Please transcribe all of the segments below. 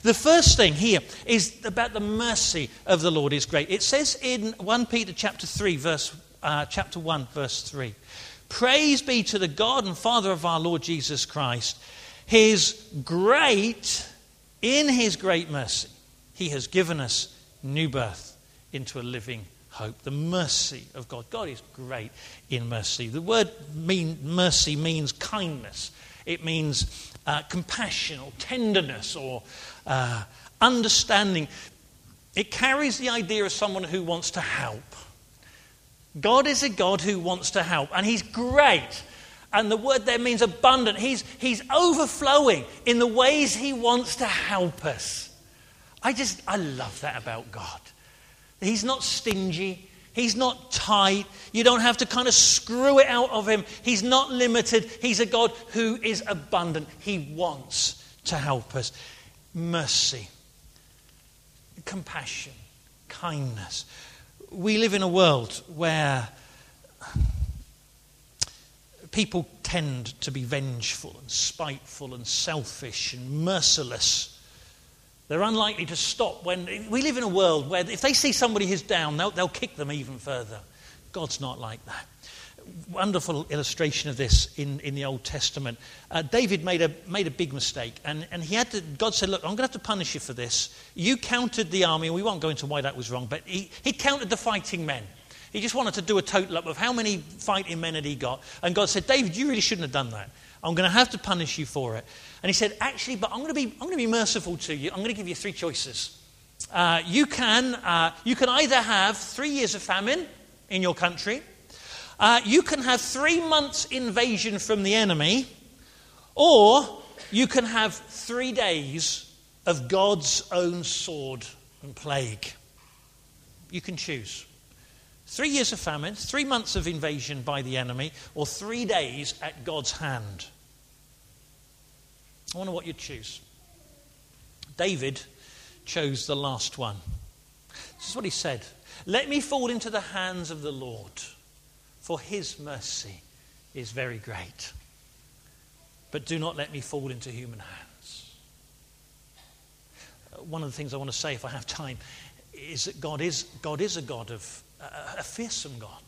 The first thing here is about the mercy of the Lord is great. It says in 1 Peter chapter 1, verse 3, "Praise be to the God and Father of our Lord Jesus Christ. In his great mercy, he has given us new birth into a living hope." The mercy of God. God is great in mercy. The word mercy means kindness. It means compassion or tenderness or understanding. It carries the idea of someone who wants to help. God is a God who wants to help, and he's great. And the word there means abundant. He's overflowing in the ways he wants to help us. I love that about God. He's not stingy. He's not tight. You don't have to kind of screw it out of him. He's not limited. He's a God who is abundant. He wants to help us. Mercy, compassion, kindness. We live in a world where people tend to be vengeful and spiteful and selfish and merciless. They're unlikely to stop when... We live in a world where if they see somebody who's down, they'll kick them even further. God's not like that. Wonderful illustration of this in the Old Testament. David made a big mistake, and God said, "Look, I'm going to have to punish you for this. You counted the army," and we won't go into why that was wrong, but he counted the fighting men. He just wanted to do a total up of how many fighting men had he got. And God said, "David, you really shouldn't have done that. I'm going to have to punish you for it." And he said, "Actually, but I'm going to be merciful to you. I'm going to give you 3 choices. You can either have 3 years of famine in your country. You can have 3 months invasion from the enemy, or you can have 3 days of God's own sword and plague. You can choose. 3 years of famine, 3 months of invasion by the enemy, or 3 days at God's hand." I wonder what you'd choose. David chose the last one. This is what he said: "Let me fall into the hands of the Lord, for his mercy is very great. But do not let me fall into human hands." One of the things I want to say, if I have time, is that God is a God of a fearsome God.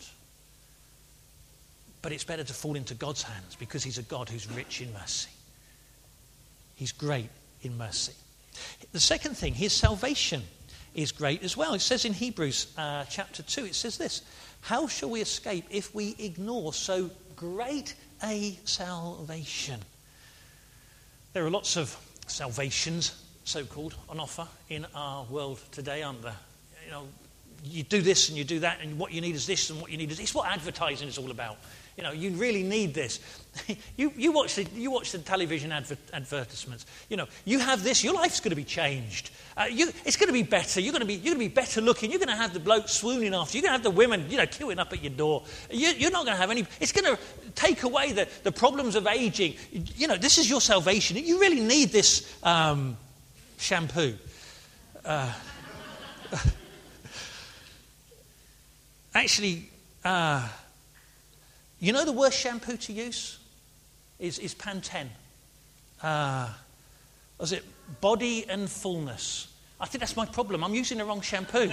But it's better to fall into God's hands because he's a God who's rich in mercy. He's great in mercy. The second thing, his salvation is great as well. It says in Hebrews chapter 2, it says this: "How shall we escape if we ignore so great a salvation?" There are lots of salvations, so-called, on offer in our world today, aren't there? You know, you do this and you do that, and what you need is this and what you need is this. It's what advertising is all about. You know, you really need this. you watch the television advertisements. You know, you have this, your life's going to be changed. It's going to be better. You're going to be better looking. You're going to have the bloke swooning after you. You're going to have the women, queuing up at your door. You're not going to have any. It's going to take away the problems of aging. You know, this is your salvation. You really need this shampoo. Actually, you know the worst shampoo to use is Pantene. Was it Body and Fullness? I think that's my problem. I'm using the wrong shampoo.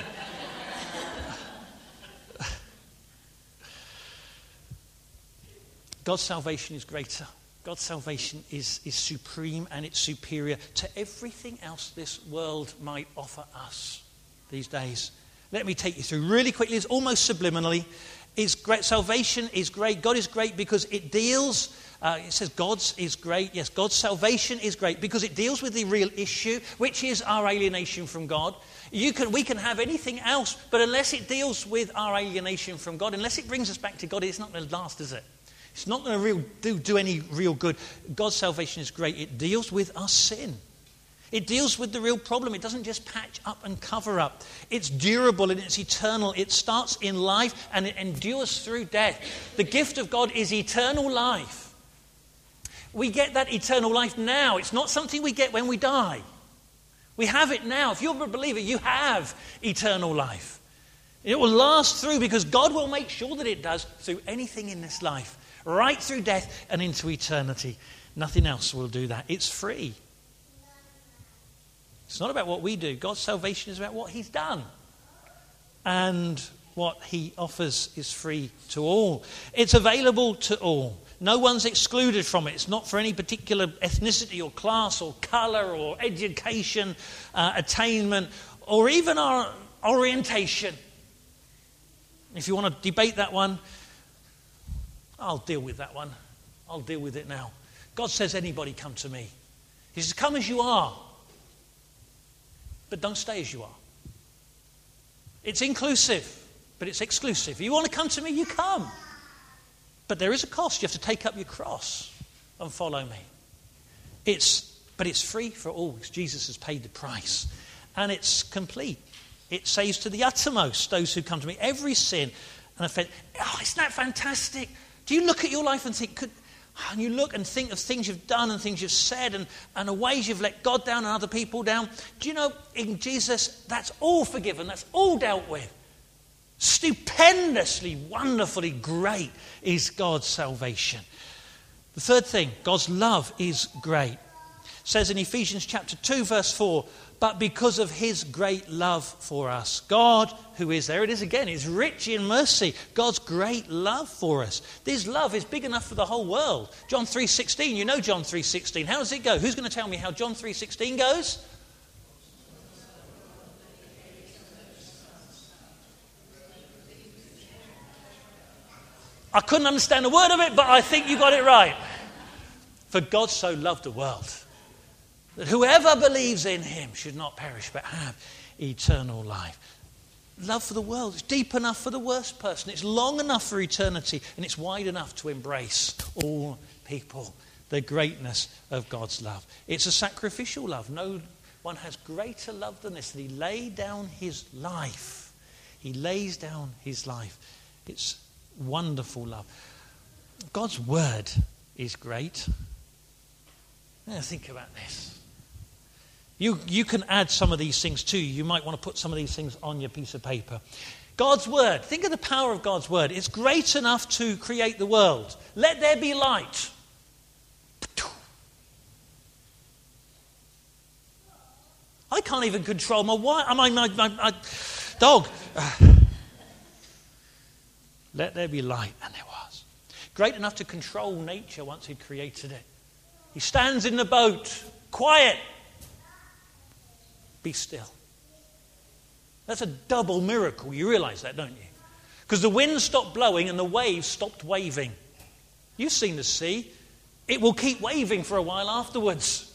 God's salvation is greater. God's salvation is supreme, and it's superior to everything else this world might offer us these days. Let me take you through really quickly. It's almost subliminally. Is great. Salvation is great. God is great because it deals, it says God's is great. Yes, God's salvation is great because it deals with the real issue, which is our alienation from God. We can have anything else, but unless it deals with our alienation from God, unless it brings us back to God, it's not going to last, is it? It's not going to do any real good. God's salvation is great. It deals with our sin. It deals with the real problem. It doesn't just patch up and cover up. It's durable and it's eternal. It starts in life and it endures through death. The gift of God is eternal life. We get that eternal life now. It's not something we get when we die. We have it now. If you're a believer, you have eternal life. It will last through because God will make sure that it does through anything in this life, right through death and into eternity. Nothing else will do that. It's free. It's not about what we do. God's salvation is about what he's done. And what he offers is free to all. It's available to all. No one's excluded from it. It's not for any particular ethnicity or class or colour or education, attainment, or even our orientation. If you want to debate that one, I'll deal with that one. I'll deal with it now. God says, anybody come to me. He says, come as you are. But don't stay as you are. It's inclusive, but it's exclusive. If you want to come to me, you come. But there is a cost. You have to take up your cross and follow me. But it's free for all because Jesus has paid the price. And it's complete. It saves to the uttermost those who come to me. Every sin and offense. Oh, isn't that fantastic? Do you look at your life and think, and you look and think of things you've done and things you've said and the ways you've let God down and other people down? Do you know, in Jesus, that's all forgiven. That's all dealt with. Stupendously, wonderfully great is God's salvation. The third thing, God's love is great. It says in Ephesians chapter 2, verse 4, but because of his great love for us, God, who is, there it is again, is rich in mercy. God's great love for us. This love is big enough for the whole world. John 3:16, you know John 3:16. How does it go? Who's going to tell me how John 3:16 goes? I couldn't understand a word of it, but I think you got it right. For God so loved the world that whoever believes in him should not perish but have eternal life. Love for the world is deep enough for the worst person. It's long enough for eternity, and it's wide enough to embrace all people. The greatness of God's love. It's a sacrificial love. No one has greater love than this, that he laid down his life. He lays down his life. It's wonderful love. God's word is great. Now think about this. You can add some of these things too. You might want to put some of these things on your piece of paper. God's word. Think of the power of God's word. It's great enough to create the world. Let there be light. I can't even control my dog. Let there be light, and there was. Great enough to control nature once he'd created it. He stands in the boat, quiet. Be still. That's a double miracle. You realize that, don't you? Because the wind stopped blowing and the waves stopped waving. You've seen the sea. It will keep waving for a while afterwards.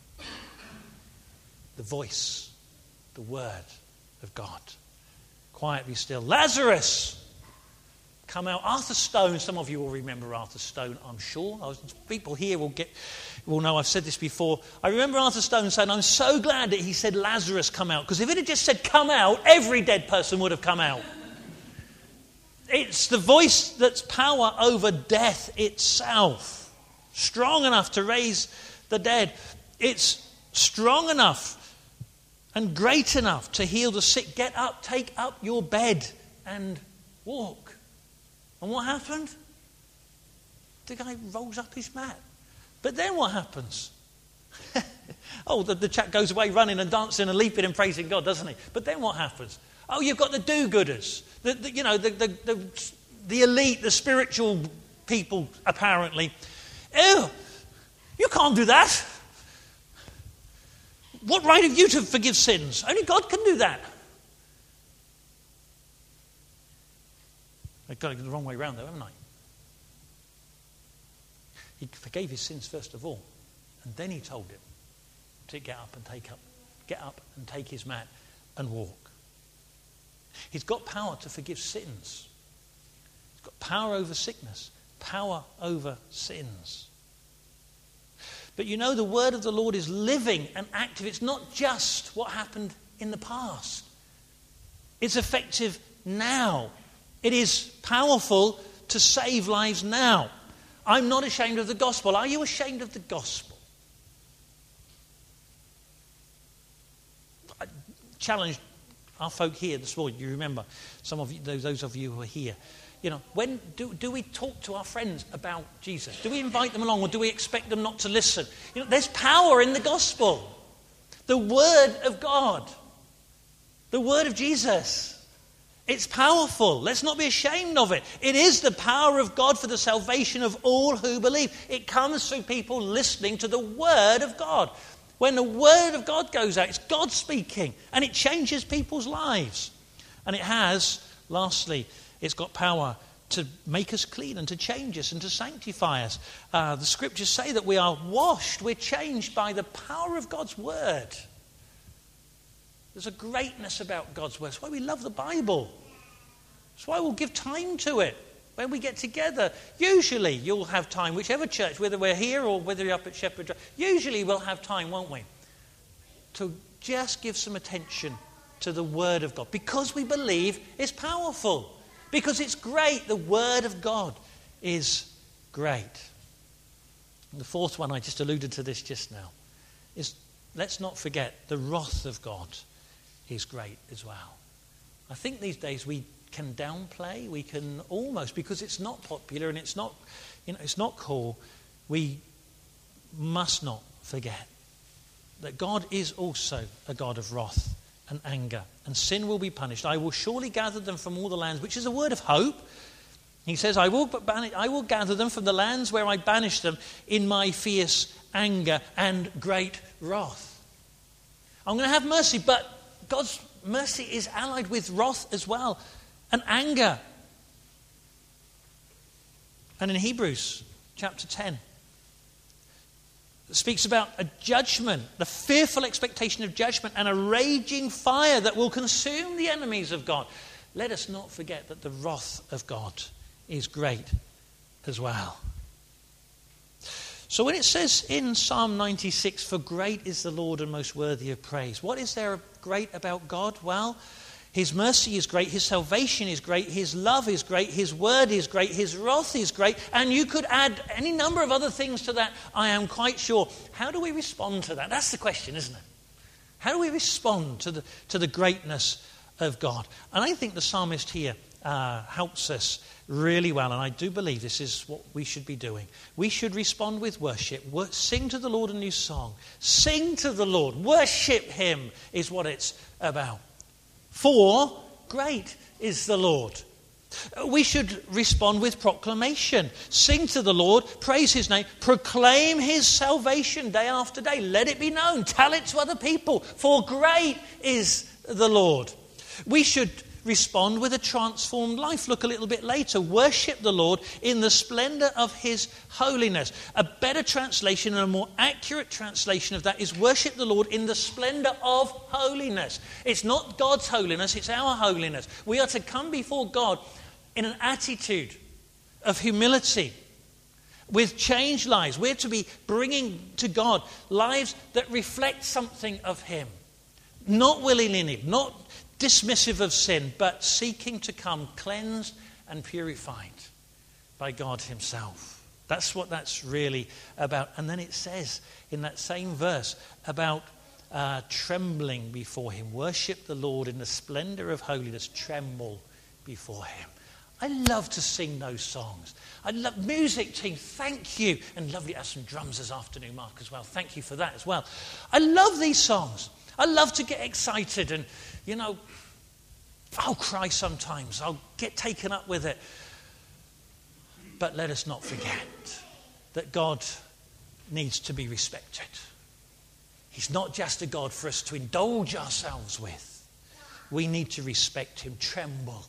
The voice, the word of God. Quiet, be still. Lazarus! Come out. Arthur Stone, some of you will remember Arthur Stone, I'm sure. People here will know I've said this before. I remember Arthur Stone saying, I'm so glad that he said Lazarus come out, because if it had just said come out, every dead person would have come out. It's the voice that's power over death itself. Strong enough to raise the dead. It's strong enough and great enough to heal the sick. Get up, take up your bed and walk. And what happened? The guy rolls up his mat. But then what happens? The chap goes away running and dancing and leaping and praising God, doesn't he? But then what happens? Oh, you've got the do-gooders. The elite, the spiritual people, apparently. Ew, you can't do that. What right have you to forgive sins? Only God can do that. I got it the wrong way around, though, haven't I? He forgave his sins first of all, and then he told him to get up and take his mat and walk. He's got power to forgive sins. He's got power over sickness, power over sins. But you know, the word of the Lord is living and active. It's not just what happened in the past. It's effective now. It is powerful to save lives now. I'm not ashamed of the gospel. Are you ashamed of the gospel? I challenged our folk here this morning. You remember, some of you, those of you who are here. When do we talk to our friends about Jesus? Do we invite them along, or do we expect them not to listen? There's power in the gospel. The Word of God. The Word of Jesus. It's powerful. Let's not be ashamed of it. It is the power of God for the salvation of all who believe. It comes through people listening to the Word of God. When the Word of God goes out, it's God speaking, and it changes people's lives. And it has, lastly, it's got power to make us clean and to change us and to sanctify us. The scriptures say that we are washed, we're changed by the power of God's Word. There's a greatness about God's Word. That's why we love the Bible. That's why we'll give time to it when we get together. Usually you'll have time, whichever church, whether we're here or whether you're up at Shepherd Drive, usually we'll have time, won't we, to just give some attention to the Word of God. Because we believe it's powerful. Because it's great. The Word of God is great. And the fourth one, I just alluded to this just now, is let's not forget the wrath of God is great as well. I think these days we can downplay, we can almost, because it's not popular and it's not, it's not cool, we must not forget that God is also a God of wrath and anger, and sin will be punished. I will surely gather them from all the lands, which is a word of hope. He says, I will gather them from the lands where I banished them in my fierce anger and great wrath. I'm going to have mercy, but God's mercy is allied with wrath as well, and anger. And in Hebrews chapter 10, it speaks about a judgment, the fearful expectation of judgment, and a raging fire that will consume the enemies of God. Let us not forget that the wrath of God is great as well. So when it says in Psalm 96, for great is the Lord and most worthy of praise, what is there great about God? Well, His mercy is great, His salvation is great, His love is great, His word is great, His wrath is great, and you could add any number of other things to that, I am quite sure. How do we respond to that? That's the question, isn't it? How do we respond to the greatness of God? And I think the psalmist here helps us really well, and I do believe this is what we should be doing. We should respond with worship. Sing to the Lord a new song. Sing to the Lord. Worship Him is what it's about. For great is the Lord. We should respond with proclamation. Sing to the Lord, praise His name, proclaim His salvation day after day. Let it be known. Tell it to other people. For great is the Lord. We should respond with a transformed life. Look a little bit later. Worship the Lord in the splendor of His holiness. A better translation and a more accurate translation of that is worship the Lord in the splendor of holiness. It's not God's holiness, it's our holiness. We are to come before God in an attitude of humility, with changed lives. We're to be bringing to God lives that reflect something of Him. Not willy-nilly, not dismissive of sin, but seeking to come cleansed and purified by God Himself. That's what that's really about. And then it says in that same verse about trembling before Him. Worship the Lord in the splendor of holiness. Tremble before Him. I love to sing those songs. I love music team. Thank you. And lovely to have some drums this afternoon, Mark, as well. Thank you for that as well. I love these songs. I love to get excited and, I'll cry sometimes. I'll get taken up with it. But let us not forget that God needs to be respected. He's not just a God for us to indulge ourselves with. We need to respect Him. Tremble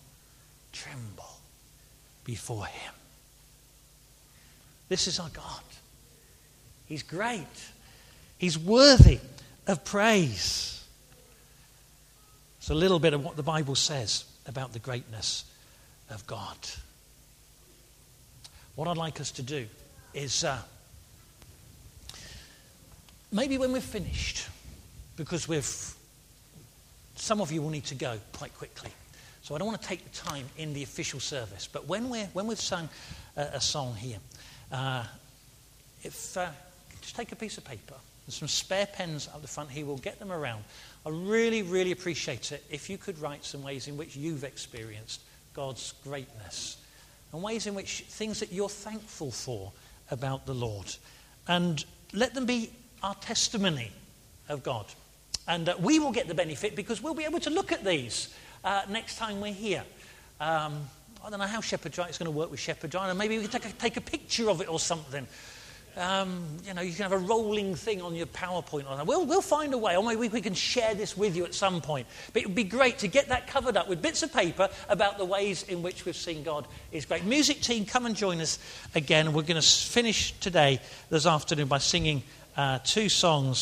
before Him. This is our God. He's great. He's worthy of praise. It's a little bit of what the Bible says about the greatness of God. What I'd like us to do is maybe when we're finished, because some of you will need to go quite quickly. So I don't want to take the time in the official service. But when we've sung a song here, just take a piece of paper. There's some spare pens up the front here. We'll get them around. I really, really appreciate it if you could write some ways in which you've experienced God's greatness and ways in which things that you're thankful for about the Lord. And let them be our testimony of God. And we will get the benefit because we'll be able to look at these next time we're here. I don't know how Shepherd Giant is going to work with Shepherd Giant, and maybe we can take a picture of it or something. You can have a rolling thing on your PowerPoint. We'll find a way, or maybe we can share this with you at some point. But it would be great to get that covered up with bits of paper about the ways in which we've seen God is great. Music team, come and join us again. We're going to finish today, this afternoon, by singing 2 songs.